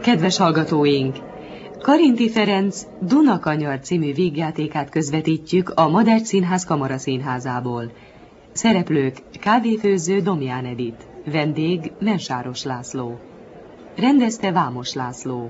Kedves hallgatóink! Karinthy Ferenc Dunakanyar című vígjátékát közvetítjük a Madách Színház Kamaraszínházából. Szereplők: kávéfőző Domján Edith, vendég Mensáros László. Rendezte Vámos László.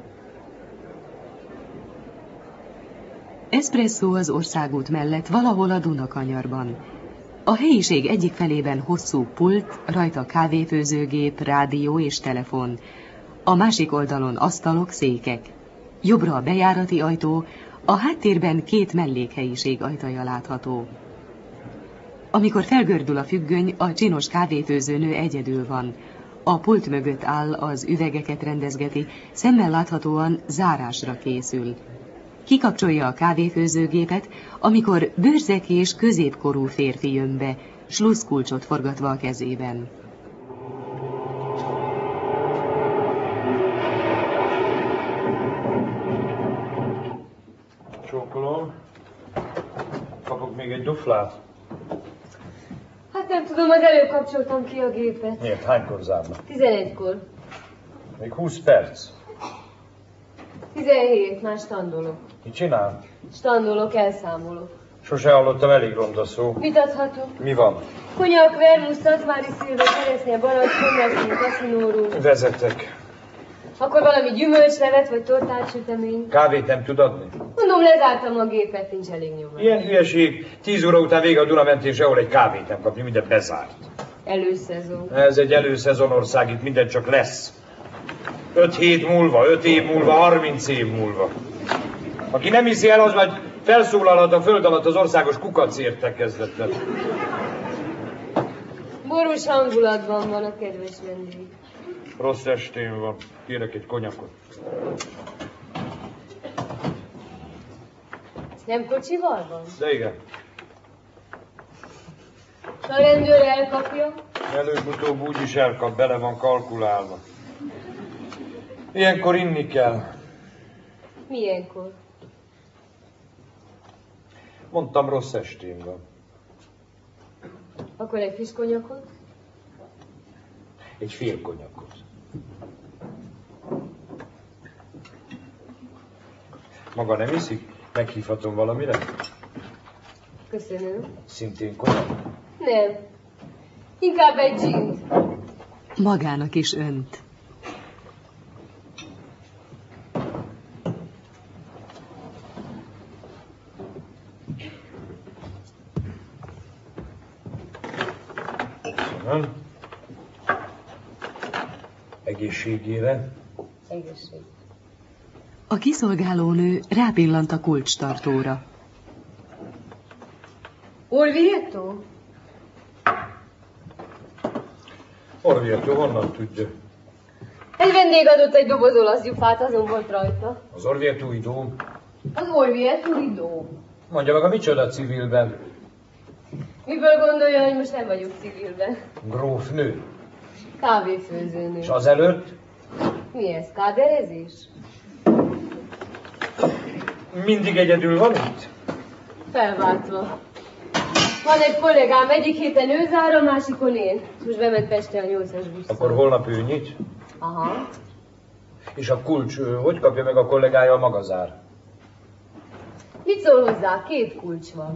Eszpresszó az országút mellett valahol a Dunakanyarban. A helyiség egyik felében hosszú pult, rajta kávéfőzőgép, rádió és telefon. A másik oldalon asztalok, székek. Jobbra a bejárati ajtó, a háttérben 2 mellékhelyiség ajtaja látható. Amikor felgördül a függöny, a csinos kávéfőzőnő egyedül van. A pult mögött áll, az üvegeket rendezgeti, szemmel láthatóan zárásra készül. Kikapcsolja a kávéfőzőgépet, amikor bőrzekés középkorú férfi jön be, slusszkulcsot forgatva a kezében. Csókolom. Kapok még egy duflát? Hát nem tudom, az előbb kapcsoltam ki a gépet. Miért? Hánykor zárnak? 11-kor. Még 20 perc. 17, már standolok. Mit csinál? Standolok, elszámolok. Sose hallottam elég ronda szó. Vitatható. Mi van? Konyak, vermusz, szatmári szilva, cseresznye, barack, konyakszín, kaszinóról. Vezetek. Akkor valami gyümölcslevet vagy tortát-sütemény. Kávét nem tud adni? Mondom, lezártam a gépet, nincs elég nyomás. Ilyen hülyeség. 10 óra után vége a Duna mentén, sehol egy kávét nem kapni, minden bezárt. Előszezon. Ez egy előszezonország, itt minden csak lesz. 5 hét múlva, 5 év múlva, 30 év múlva. Aki nem hiszi el, az majd felszólalhat a föld alatt az országos kukac értekezleten. Borús hangulatban van a kedves vendég. Rossz estén van. Kérek egy konyakot. Nem kocsival van? De igen. A rendőr elkapja? Előbb-utóbb úgy is elkap, bele van kalkulálva. Ilyenkor inni kell. Milyenkor? Mondtam, rossz estén van. Akkor egy friss konyakot? Egy fél konyakot. Maga nem iszik? Meghívhatom valamire? Köszönöm. Szintén konyak? Nem. Inkább egy gin. Magának is önt. Köszönöm. Egészségére. Egészség. A kiszolgálónő rápillant a kulcstartóra. Orvieto? Orvieto, honnan tudja? Egy vendég adott egy doboz olasz gyufát, azon volt rajta. Az Orvieto idó. Az Orvieto idó. Mondja meg, a micsoda civilben? Miből gondolja, hogy most nem vagyok civilben? Grófnő. Kávéfőzőnő. És azelőtt? Mi ez, káderezés? Mindig egyedül van itt? Felváltva. Van egy kollégám, egyik héten ő zár, a másikon én. Most bement Pestre a 8-as busszal. Akkor holnap ő nyit? Aha. És a kulcs, hogy kapja meg a kollégája a magazár? Mit szól hozzá? 2 kulcs van.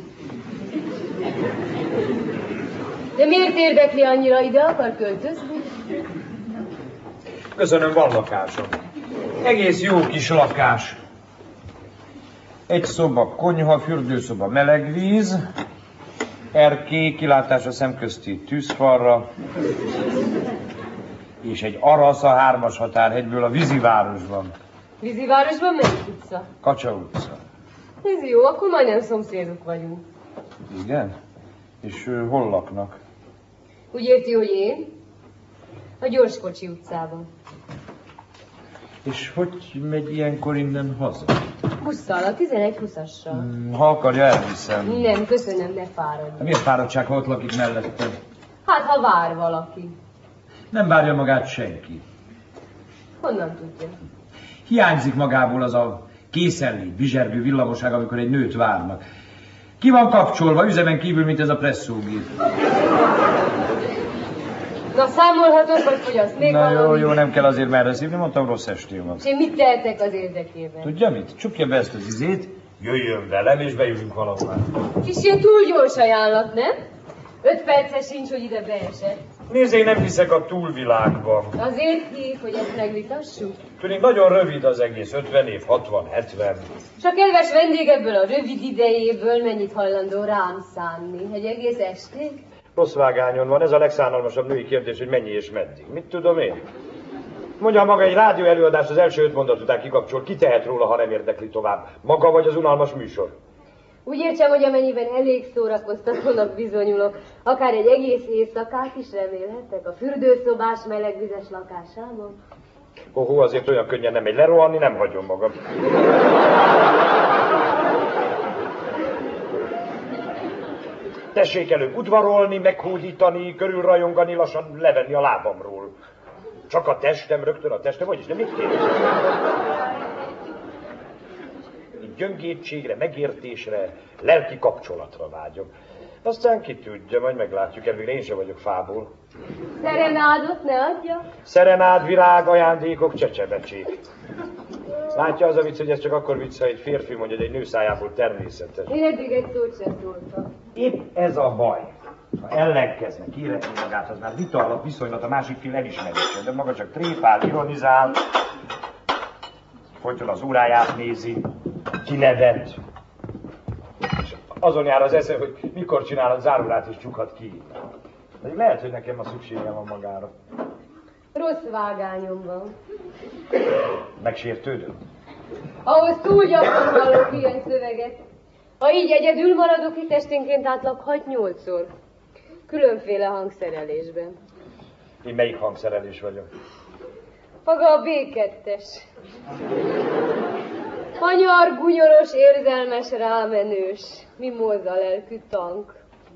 De miért érdekli annyira, ide akar költözni? Köszönöm, van lakásom. Egész jó kis lakás. Egy szoba konyha, fürdőszoba melegvíz, erkély, kilátás a szemközti tűzfalra, és egy arasz a 3-as határhegyből a Vízivárosban. Vízivárosban melyik utca? Kacsa utca. Ez jó, akkor majdnem szomszédok vagyunk. Igen? És hol laknak? Úgy érti, hogy én? A Gyorskocsi utcában. És hogy megy ilyenkor innen haza? Busszal, a 11-20-assal. Ha akarja, elviszem. Nem, köszönöm, ne fáradj. Miért fáradtság, ha ott lakik mellettem? Hát, ha vár valaki. Nem várja magát senki. Honnan tudja? Hiányzik magából az a készenlét, bizserbő villamoság, amikor egy nőt várnak. Ki van kapcsolva, üzemen kívül, mint ez a presszógép. Na, számolhatok, vagy fogyaszt még Na valami? jó, nem kell azért merre szívni, mondtam, rossz estén van. És én mit tehetek az érdekében? Tudja mit? Csukja be ezt az izét, jöjjön velem, és bejövünk valahová. Kis ilyen túl gyors ajánlat, nem? 5 perce sincs, hogy ide beesett. Nézd, én nem hiszek a túlvilágban. Azért hív, hogy ezt megvitassuk. Tudnék, nagyon rövid az egész, 50 év, 60, 70. És a kedves vendég ebből a rövid idejéből mennyit hajlandó rám szánni? Egy egész estig? Rossz vágányon van, ez a legszánalmasabb női kérdés, hogy mennyi és meddig. Mit tudom én? Mondja maga, egy rádió előadást az első 5 mondat után kikapcsol, ki tehet róla, ha nem érdekli tovább? Maga vagy az unalmas műsor? Úgy értsem, hogy amennyiben elég szórakoztatónak bizonyulok, akár egy egész éjszakát is remélhettek a fürdőszobás melegvizes lakásában. Hó, azért olyan könnyen nem megy lerohanni, nem hagyom magam. Tessék előbb udvarolni, meghódítani, körülrajongani, lassan levenni a lábamról. Csak a testem, rögtön a testem, vagyis nem mit kérdez? Gyöngétségre, megértésre, lelki kapcsolatra vágyom. Aztán ki tudja, majd meglátjuk, elvégre én sem vagyok fából. Szerenádot ne adja? Szerenád, virág, ajándékok, csecsebecsék. Látja, az a vicc, hogy ez csak akkor vicc, ha egy férfi mondja, hogy egy nő szájából természetes. Én eddig egy szót sem szóltam. Épp ez a baj. Ha ellenkeznek, éretni magát, az már vita alap viszonylat, a másik fél elismerésre, de maga csak tréfál, ironizál, folyton az óráját nézi, kinevet. És azon jár az esze, hogy mikor csinálhat zárulát és csukhat ki. Pedig lehet, hogy nekem a szükségem van magára. Rossz vágányom van. Megsértődött? Ahhoz túl gyakran hallok ilyen szöveget. Ha így egyedül maradok itt esténként átlag 6-8-szor. Különféle hangszerelésben. Én melyik hangszerelés vagyok? Maga a B2-es. Anyar, gunyoros, érzelmes, rámenős, mimóza lelkű tank.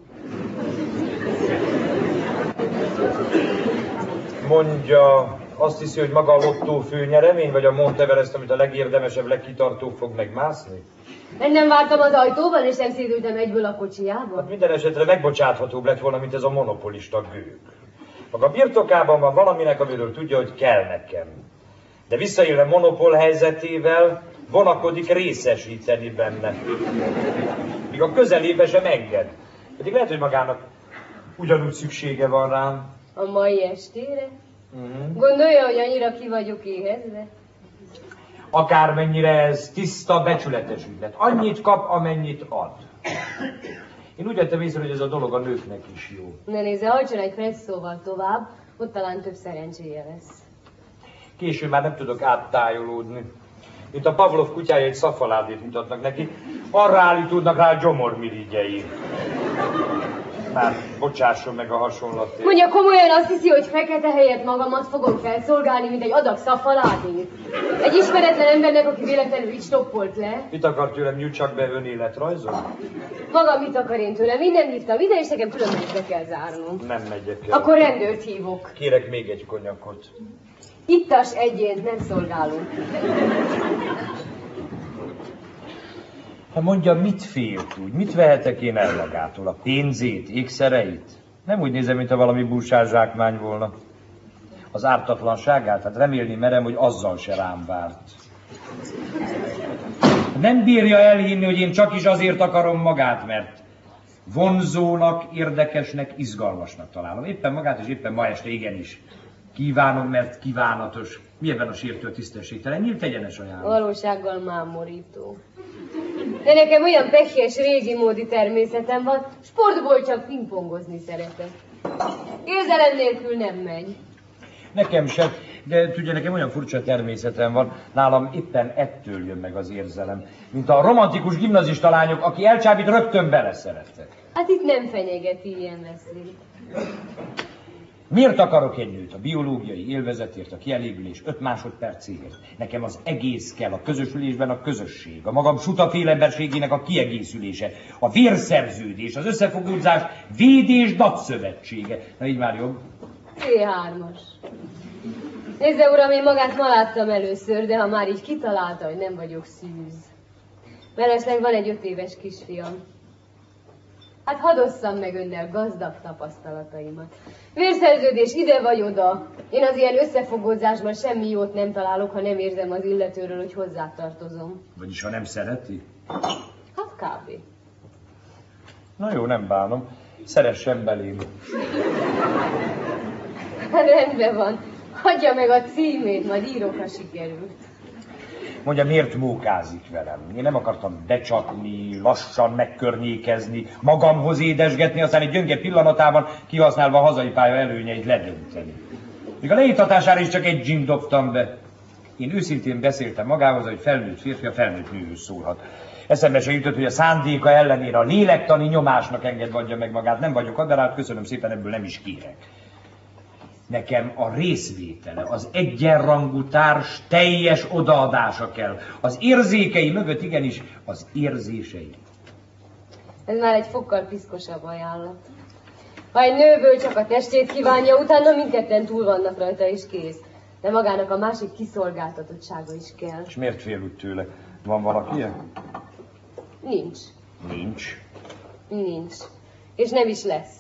Mondja, azt hiszi, hogy maga a lottó főnyeremény, vagy a Mount Everest, amit a legérdemesebb, legkitartóbb fog megmászni? Nem vártam az ajtóban, és nem szédültem egyből a kocsiába? Hát minden esetre megbocsáthatóbb lett volna, mint ez a monopolista gőg. Maga birtokában van valaminek, amiről tudja, hogy kell nekem. De visszaélve monopól helyzetével, vonakodik részesíteni benne. Míg a közelébe sem enged. Pedig lehet, hogy magának ugyanúgy szüksége van rám. A mai estére? Gondolja, hogy annyira ki vagyok éhezve? Akármennyire ez tiszta, becsületes ügylet. Annyit kap, amennyit ad. Én úgy vettem észre, hogy ez a dolog a nőknek is jó. Ne nézze, hajtson egy presszóval tovább, ott talán több szerencséje lesz. Később már nem tudok áttájolódni. Mint a Pavlov kutyája, egy szafaládét mutatnak neki, arra állítódnak rá a gyomormirigyei. Már bocsásson meg a hasonlatét. Mondja, komolyan azt hiszi, hogy fekete helyett magamat fogom felszolgálni, mint egy adag szafaládét? Egy ismeretlen embernek, aki véletlenül így stoppolt le? Mit akar tőlem, nyújtsak be önéletrajzot? Maga mit akar én tőlem? Minden hívtam ide, és nekem különben be kell zárnom. Nem megyek el. Akkor rendőrt hívok. Kérek még egy konyakot. Ittas egyént, nem szolgálunk. Ha mondja, mit félt úgy? Mit vehetek én el magától? A pénzét, ékszereit? Nem úgy nézem, mintha valami búsárzsákmány volna. Az ártatlanságát? Hát remélni merem, hogy azzal se rám várt. Nem bírja elhinni, hogy én csak is azért akarom magát, mert vonzónak, érdekesnek, izgalmasnak találom. Éppen magát, és éppen ma este igenis. Kívánom, mert kívánatos. Mi ebben a sértő a tisztességtelen? Nyílt egyenes ajánlat. Valósággal mámorító. De nekem olyan pekjes, régi módi természetem van, sportból csak pingpongozni szeretek. Érzelem nélkül nem megy. Nekem sem, de tudja, nekem olyan furcsa természetem van, nálam éppen ettől jön meg az érzelem. Mint a romantikus gimnazista lányok, aki elcsábít, rögtön beleszerettek. Hát itt nem fenyegeti ilyen veszély. Miért akarok egy nőt? A biológiai élvezetért, a kielégülés 5 másodpercéért. Nekem az egész kell, a közösülésben a közösség, a magam sutaféle emberségének a kiegészülése, a vérszerződés, az összefogódzás, védés datszövetsége. Na így már jobb? C3-as. Nézze, uram, én magát ma láttam először, de ha már így kitalálta, hogy nem vagyok szűz. Mellesleg van egy 5 éves kisfiam. Hát hadd osszam meg önnel gazdag tapasztalataimat. Vérszerződés ide vagy oda. Én az ilyen összefogódzásban semmi jót nem találok, ha nem érzem az illetőről, hogy hozzátartozom. Vagyis ha nem szereti? Hát kb. Na jó, nem bánom. Szeressen belém. Rendben van. Hagyja meg a címét, majd írok, ha sikerült. Mondja, miért mókázik velem? Én nem akartam becsapni, lassan megkörnyékezni, magamhoz édesgetni, aztán egy gyönge pillanatában kihasználva a hazai pálya előnyeit ledönteni. Még a leítatására is csak egy gin dobtam be. Én őszintén beszéltem magához, hogy felnőtt férfi a felnőtt nőhöz szólhat. Eszembe se jutott, hogy a szándéka ellenére a lélektani nyomásnak engedve adja meg magát. Nem vagyok adarát, köszönöm szépen, ebből nem is kérek. Nekem a részvétele, az egyenrangú társ teljes odaadása kell. Az érzékei mögött igenis az érzései. Ez már egy fokkal piszkosabb ajánlat. Ha egy nőből csak a testét kívánja, utána mindketten túl vannak rajta és kész. De magának a másik kiszolgáltatottsága is kell. És miért fél úgy tőle? Van valaki ilyen? Nincs. Nincs. Nincs. És nem is lesz.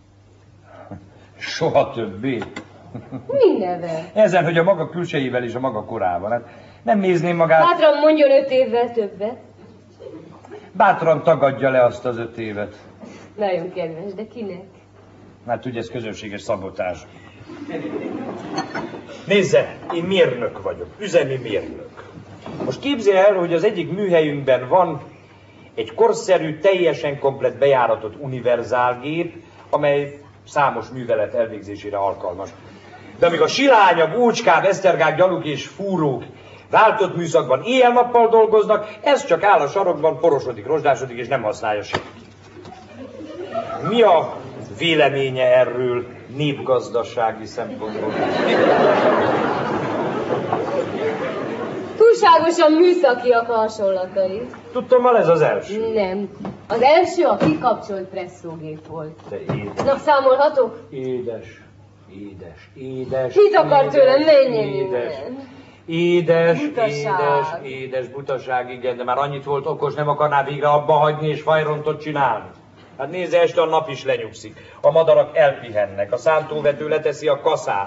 Soha többé. Mi neve? Ezen, hogy a maga külsejével és a maga korával. Hát nem nézném magát... Bátran mondjon 5 évvel többet. Bátran tagadja le azt az 5 évet. Nagyon kedves, de kinek? Hát ugye ez közönséges szabotás. Nézze, én mérnök vagyok, üzemi mérnök. Most képzelje el, hogy az egyik műhelyünkben van egy korszerű, teljesen komplett bejáratott univerzálgép, amely számos művelet elvégzésére alkalmas. De amíg a silányok, ócskák, esztergák, gyaluk és fúrók váltott műszakban éjjel-nappal dolgoznak, ez csak áll a sarokban, porosodik, rozsdásodik és nem használja senki. Mi a véleménye erről népgazdasági szempontból? Túlságosan műszakiak a hasonlatai. Tudtommal ez az első. Nem. Az első a kikapcsolt presszógép volt. De édes. Na, számolhatok? Édes. Édes. Édes. Mit akar tőlem? Menjen édes. innen. Édes, Butaság. édes, butaság, igen, de már annyit volt okos, nem akarná végre abba hagyni és fajrontot csinálni. Hát nézze, este a nap is lenyugszik, a madarak elpihennek, a szántóvető leteszi a kaszát.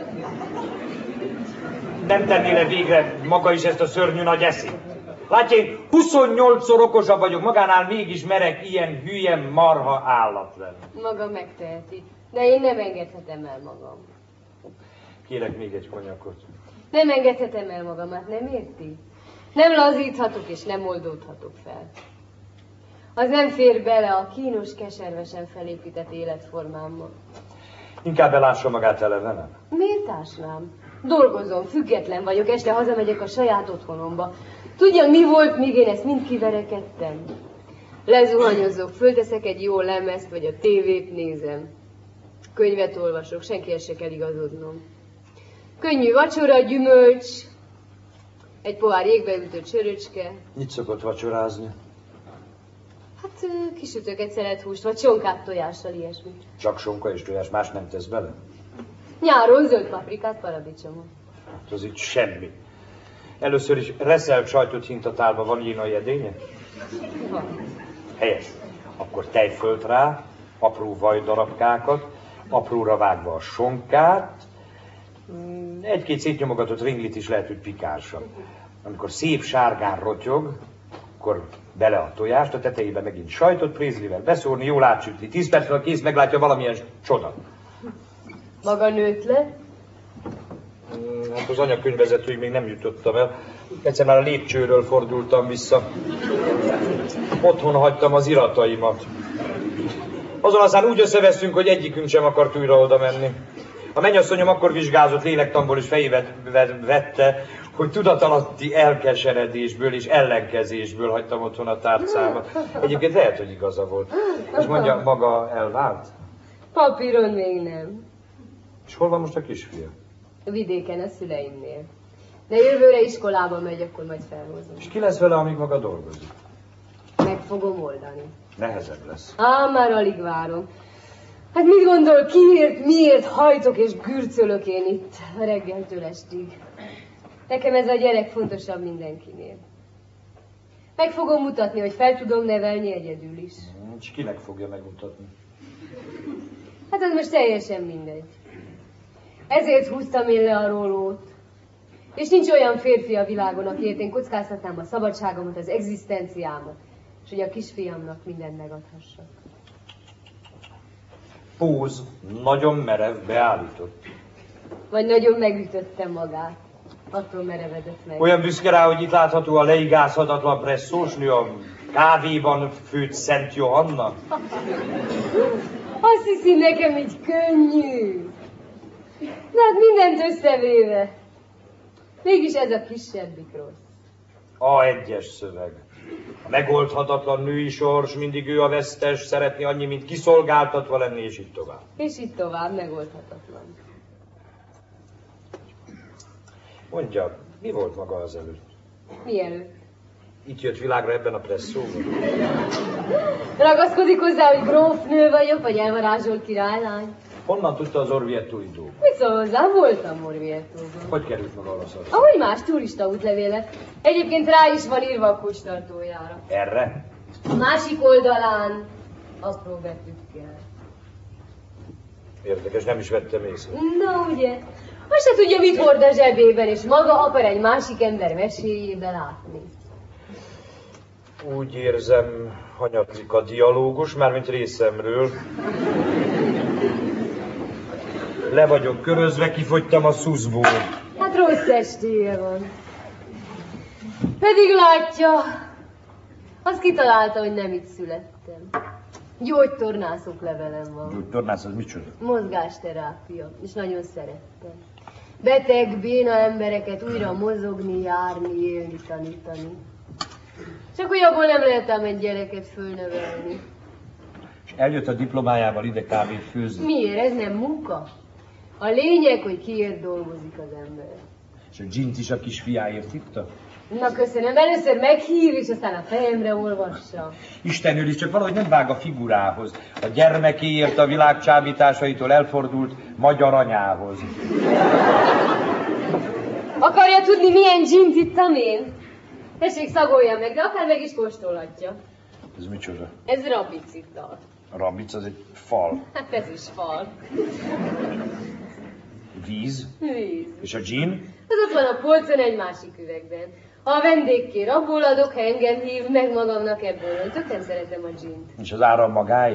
Nem tenné le végre maga is ezt a szörnyű nagy eszét? Látja, én 28-szor okosabb vagyok, magánál mégis merek ilyen hülye marha állat lenni. Maga megteheti, de én nem engedhetem el magam. Kérek még egy konyakot. Nem engedhetem el magamat, nem érti? Nem lazíthatok és nem oldódhatok fel. Az nem fér bele a kínos, keservesen felépített életformámba. Inkább elássa magát elevenem. Miért ásnám? Dolgozom, független vagyok, este hazamegyek a saját otthonomba. Tudja, mi volt, míg én ezt mind kiverekedtem? Lezuhanyozok, fölteszek egy jó lemezt, vagy a tévét nézem. Könyvet olvasok, senkihez se kell igazodnom. Könnyű vacsora, gyümölcs, egy pohár jégbe ütött söröcske. Mit szokott vacsorázni? Hát kisütök egy szelet húst, vagy csonkát tojással, ilyesmi. Csak sonka és tojás, más nem tesz bele? Nyáron zöld paprikát, paradicsomot. Hát az itt semmi. Először is reszelt sajtot hintatálva van kínai edénye? Van. Helyes. Akkor tejfölt rá, apró vajdarabkákat, apróra vágva a sonkát, egy-két szétnyomogatott ringlit is lehet, hogy pikársabb. Amikor szép sárgán rotyog, akkor bele a tojást, a tetejébe megint sajtot, prézlivel beszórni, jól átsütni. 10 percre kész, meglátja valamilyen csoda. Maga nőtt le? Hát az anyakönyvvezetőig még nem jutottam el. Egyszer már a lépcsőről fordultam vissza. Otthon hagytam az irataimat. Azon aztán úgy összevesztünk, hogy egyikünk sem akart újra oda menni. A mennyasszonyom akkor vizsgázott lélektamból és fejébe vette, hogy tudatalatti elkeseredésből és ellenkezésből hagytam otthon a tárcámat. Egyébként lehet, hogy igaza volt. És mondja, maga elvált? Papíron még nem. És hol van most a kisfia? Vidéken, a szüleimnél. De jövőre iskolába megy, akkor majd felhozom. És ki lesz vele, amíg maga dolgozik? Meg fogom oldani. Nehezebb lesz. Már alig várom. Hát mit gondol, miért hajtok és gürcölök én itt reggeltől estig? Nekem ez a gyerek fontosabb mindenkinél. Meg fogom mutatni, hogy fel tudom nevelni egyedül is. És kinek fogja megmutatni? Hát ez most teljesen mindegy. Ezért húztam én le a rólót. És nincs olyan férfi a világon, akiért én kockáztatnám a szabadságomat, az egzisztenciámat, és hogy a kisfiamnak mindent megadhassak. Póz, nagyon merev, beállított. Vagy nagyon megütötte magát. Attól merevedett meg. Olyan büszke rá, hogy itt látható a leigázhatatlan presszósnő, a kávéban főtt Szent Johanna. Azt hiszi nekem így könnyű. De hát mindent összevéve. Mégis ez a kisebbik rossz. A1-es szöveg. A megoldhatatlan női sors, mindig ő a vesztes, szeretni annyi, mint kiszolgáltatva lenni, és így tovább. És így tovább, megoldhatatlan. Mondja, mi volt maga az előtt? Mielőtt? Itt jött világra ebben a presszóban? Ragaszkodik hozzá, hogy grófnő vagyok, vagy elvarázsolt királylány? Honnan tudta az Orvieto idó? Mit szól hozzá? Voltam Orvietóban. Hogy került maga Olaszországba? Ahogy más, turista útlevéle. Egyébként rá is van írva a kulcstartójára. Erre? A másik oldalán apró betűkkel. Érdekes, nem is vettem észre. Na ugye, azt se tudja, mit hord a zsebében, és maga akar egy másik ember meséjébe látni. Úgy érzem, hanyatlik a dialógus, mármint részemről. Le vagyok körözve, kifogytam a szuszból. Hát rossz estéje van. Pedig látja, azt kitalálta, hogy nem itt születtem. Gyógytornászok levelem van. Gyógytornász, az micsoda? Mozgásterápia, és nagyon szerettem. Beteg, béna embereket újra mozogni, járni, élni, tanítani. Csak hogy abból nem lehetem egy gyereket fölnevelni. És eljött a diplomájával ide kávét főzni. Miért? Ez nem munka? A lényeg, hogy kiért dolgozik az ember. És a dzsint is a kisfiáért itta? Na köszönöm, először meghív, és aztán a fejemre olvassa. Istenül is, csak valahogy nem vág a figurához. A gyermekéért a világ csábításaitól elfordult magyar anyához. Akarja tudni, milyen dzsint ittam én? Tessék, szagolja meg, de akár meg is kóstolhatja. Ez micsoda? Ez rabic ital. A rabic az egy fal. Hát ez is fal. Víz. Víz. És a gin? Ez ott van a polcon egy másik üvegben. Ha a vendég kér, abból adok, ha engem hív, meg magamnak ebből. Tökren szeretem a gint. És az áram magáé?